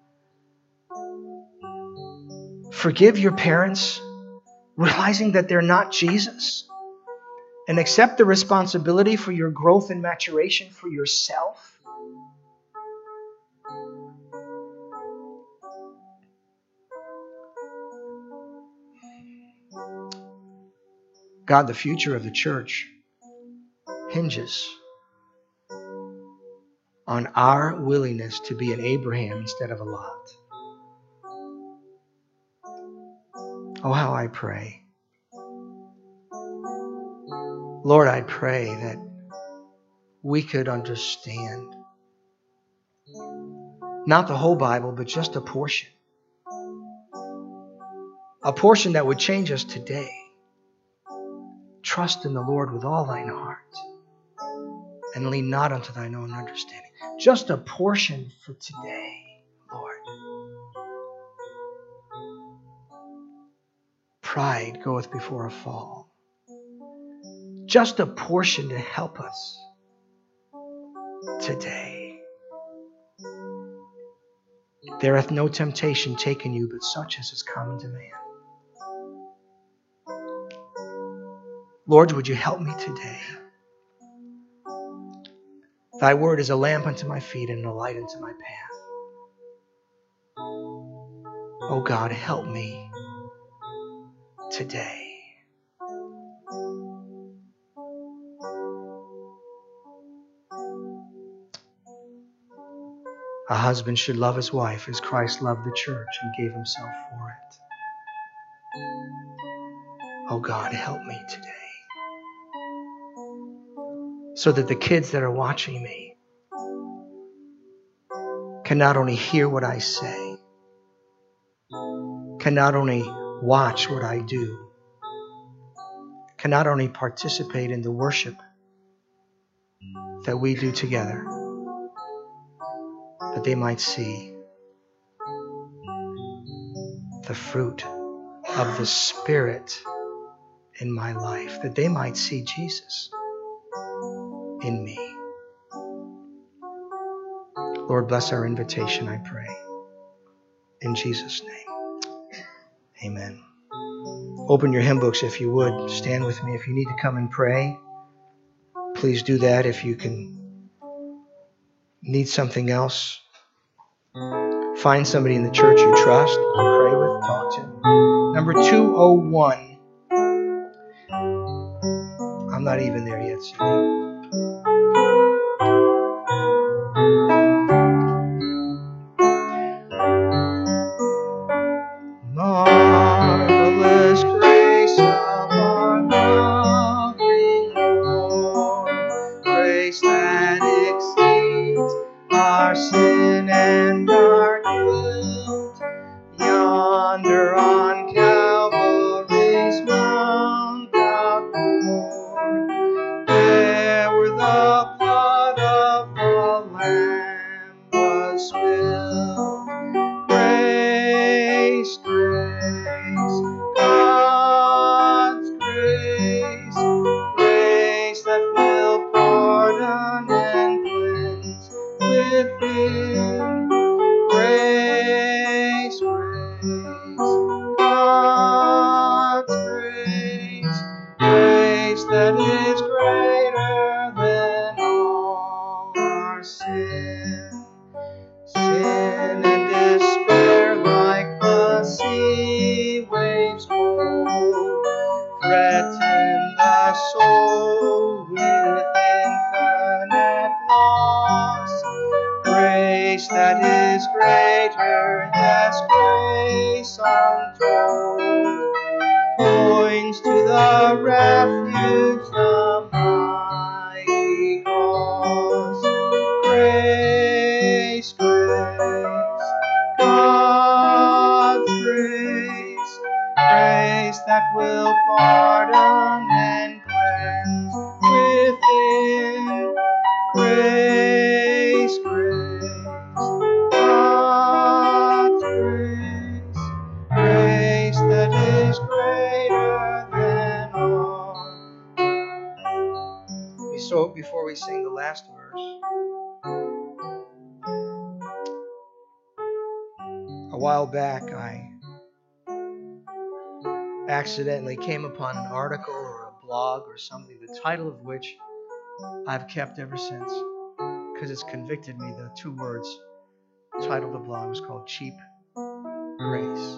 Speaker 1: forgive your parents, realizing that they're not Jesus, and accept the responsibility for your growth and maturation for yourself? God, the future of the church hinges on our willingness to be an Abraham instead of a Lot. Oh, how I pray. Lord, I pray that we could understand not the whole Bible, but just a portion. A portion that would change us today. Trust in the Lord with all thine heart, and lean not unto thine own understanding. Just a portion for today, Lord. Pride goeth before a fall. just a portion to help us today. There hath no temptation taken you, but such as is common to man. Lord, would you help me today? Thy word is a lamp unto my feet and a light unto my path. Oh God, help me today. A husband should love his wife as Christ loved the church and gave himself for it. Oh God, help me today. So that the kids that are watching me can not only hear what I say, can not only watch what I do, can not only participate in the worship that we do together, but they might see the fruit of the Spirit in my life, that they might see Jesus in me. Lord, bless our invitation, I pray. In Jesus' name, amen. Open your hymn books if you would. Stand with me. If you need to come and pray, please do that. If you can need something else, find somebody in the church you trust, pray with, talk to. Number two oh one. I'm not even there yet, Cindy. Marvelous grace of our loving Lord, grace that exceeds our sin and our guilt. Yonder on Calvary's mount outpoured, there where the blood of the Lamb was spilled. Grace, grace, God's grace, grace that will pardon and cleanse within. Grace, grace, God's grace, grace that is greater than all our sin. Sin and despair like the sea waves roll, threaten the soul with infinite loss. Grace that is greater, yes, grace untold, points to the refuge, the mighty cross. Grace, grace, God's grace, grace that will pardon and cleanse within. Grace, grace, God's grace, grace that is greater than all. So before we sing the last verse, a while back I accidentally came upon an article or a blog or something, the title of which I've kept ever since, because it's convicted me. The two words, the title of the blog was called Cheap Grace.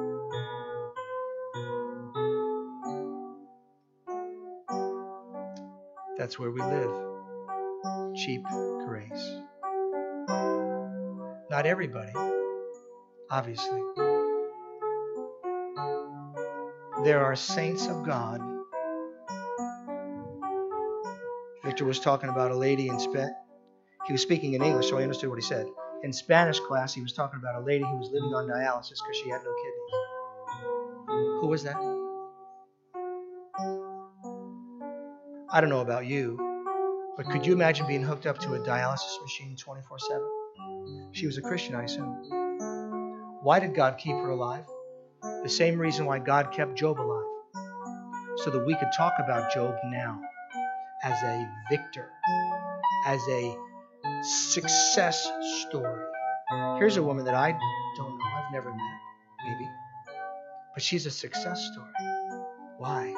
Speaker 1: That's where we live. Cheap grace. Not everybody, obviously. There are saints of God. Victor was talking about a lady in Spain. He was speaking in English, so I understood what he said. In Spanish class, he was talking about a lady who was living on dialysis because she had no kidneys. Who was that? I don't know about you, but could you imagine being hooked up to a dialysis machine twenty-four seven? She was a Christian, I assume. Why did God keep her alive? The same reason why God kept Job alive, so that we could talk about Job now. as a victor, as a success story. Here's a woman that I don't know, I've never met, maybe, but she's a success story. Why?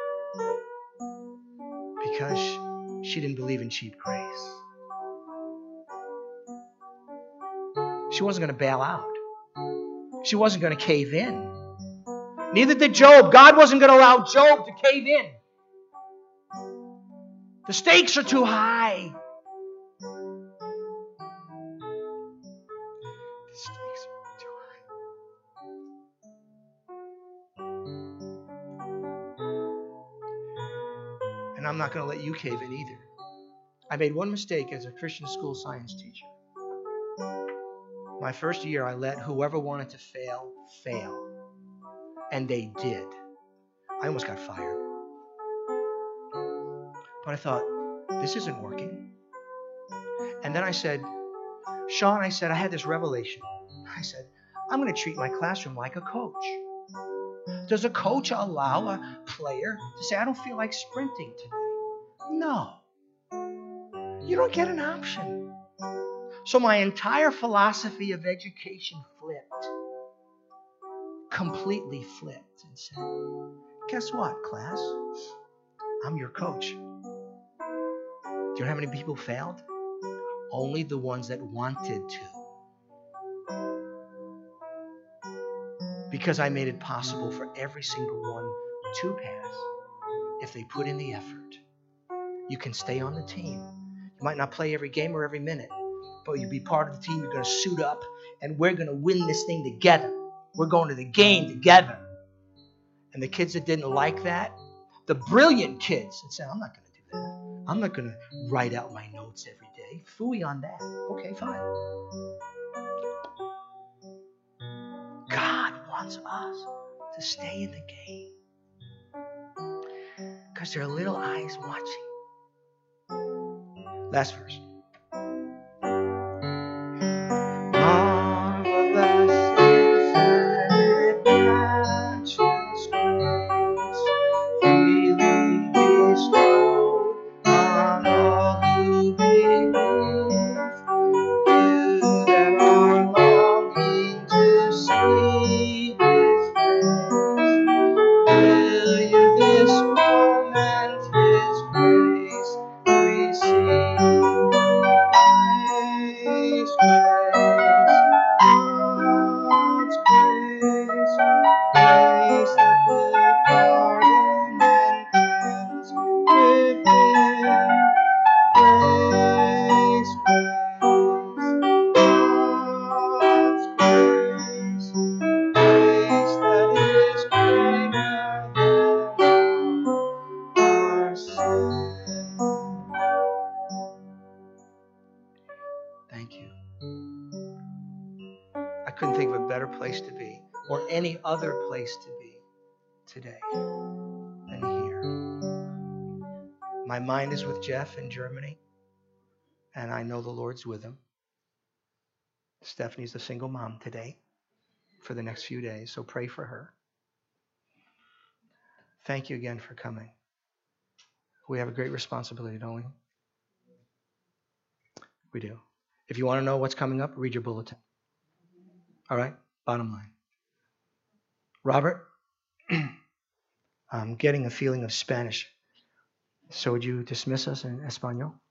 Speaker 1: Because she didn't believe in cheap grace. She wasn't going to bail out. She wasn't going to cave in. Neither did Job. God wasn't going to allow Job to cave in. The stakes are too high. The stakes are too high. And I'm not going to let you cave in either. I made one mistake as a Christian school science teacher. My first year, I let whoever wanted to fail, fail. And they did. I almost got fired. But I thought, this isn't working. And then I said, Sean, I said, I had this revelation. I said, I'm going to treat my classroom like a coach. Does a coach allow a player to say, I don't feel like sprinting today? No. You don't get an option. So my entire philosophy of education flipped. Completely flipped and said, guess what, class? I'm your coach. Do you know how many people failed? Only the ones that wanted to. Because I made it possible for every single one to pass if they put in the effort. You can stay on the team. You might not play every game or every minute, but you'll be part of the team. You're going to suit up, and we're going to win this thing together. We're going to the game together. And the kids that didn't like that, the brilliant kids that said, I'm not going to do that. I'm not going to write out my notes every day. Phooey on that. Okay, fine. God wants us to stay in the game. Because there are little eyes watching. Last verse. Thank you. I couldn't think of a better place to be, or any other place to be today than here. My mind is with Jeff in Germany, and I know the Lord's with him. Stephanie's a single mom today for the next few days, so pray for her. Thank you again for coming. We have a great responsibility, don't we? We do. If you want to know what's coming up, read your bulletin. All right? Bottom line. Robert, I'm getting a feeling of Spanish. So would you dismiss us in Espanol?